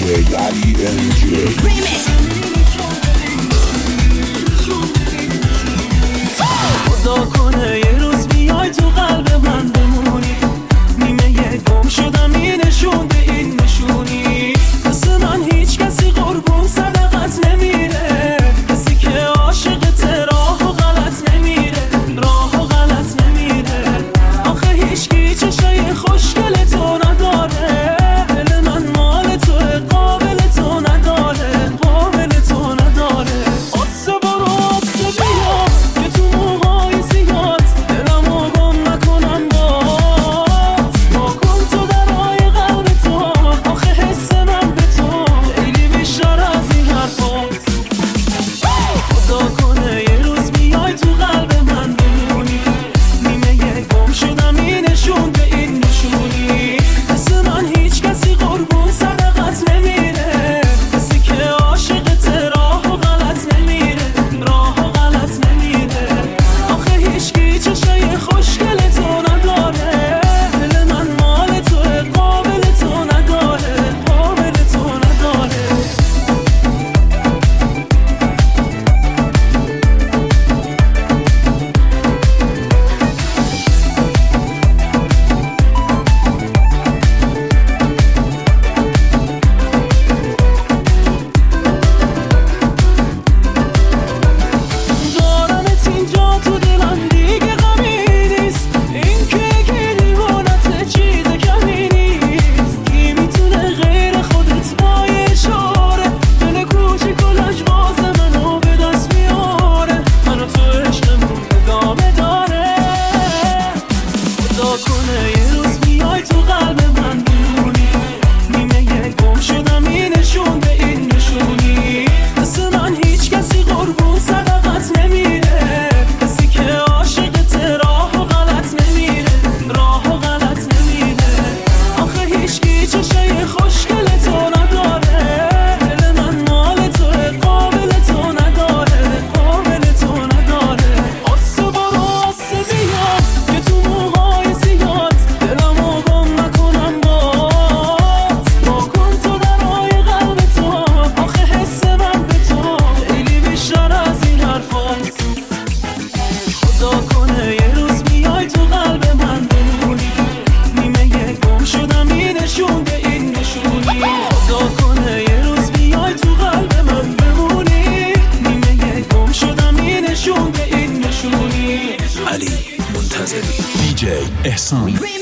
خدا کنه یه روز بیای تو قلب من بمونی، نیمه گم شدم این نشون به این نشونی. مثل من هیچ کسی قربون صدقت نمیره، کسی که عاشقت راه و غلط نمیره، راه و غلط نمیره. آخه هیچکی چشای خوشگل تو نداره، دل من مال توه قابل تو نداره، قابل تو نداره. آسه برو آسه بیا که تو موهای زیاد دلمو گم نکنم باز. با کن تو درای قلب تو، آخه حس من به تو خیلی بیشتر از این حرفاست. خدا کنه یه روز بیای تو قلب من بمونی، نیمه گم شدم این نشون به این نشونی. مثل من هیچ کسی قربون صدقت نمیره، کسی که عاشقت راه و غلط نمیره، راه و غلط نمیره. آخه هیچکی چشای خوشگل تو نداره، دل من مال توه قابل تو نداره، قابل تو نداره. دارمت اینجا تو دلم دیگه غمی نیست، این که یکی دیوانته چیز کمی نیست. کی میتونه غیر خودت با یه اشاره دل کوچیک و لجباز منو به دست میاره، منو تو عشقمون ادامه داره. خدا کنه یه روز بیای تو قلب من بمونی، نیمه گم شدم این نشون به این نشونی. مثل من هیچ کسی قربون صدقت نمیره، کسی که عاشقت راه و غلط نمیره، راه و غلط نمیره. آخه هیچکی چشای خوشگل تو نداره، دل من مال توه قابل تو نداره، قابل تو نداره. آسه برو آسه بیا که تو موهای زیاد دلمو گم نکنم باز. با کن تو درای قلب تو، آخه حس من به تو خیلی بیشتر از این حرفاست. خدا کنه یه روز بیای تو قلب من بمونی، نیمه گم شدم این نشون به این نشونی. خدا کنه یه روز بیای تو قلب من بمونی، نیمه گم شدم این نشون به این نشونی. علی منتظری، دیجی احسان.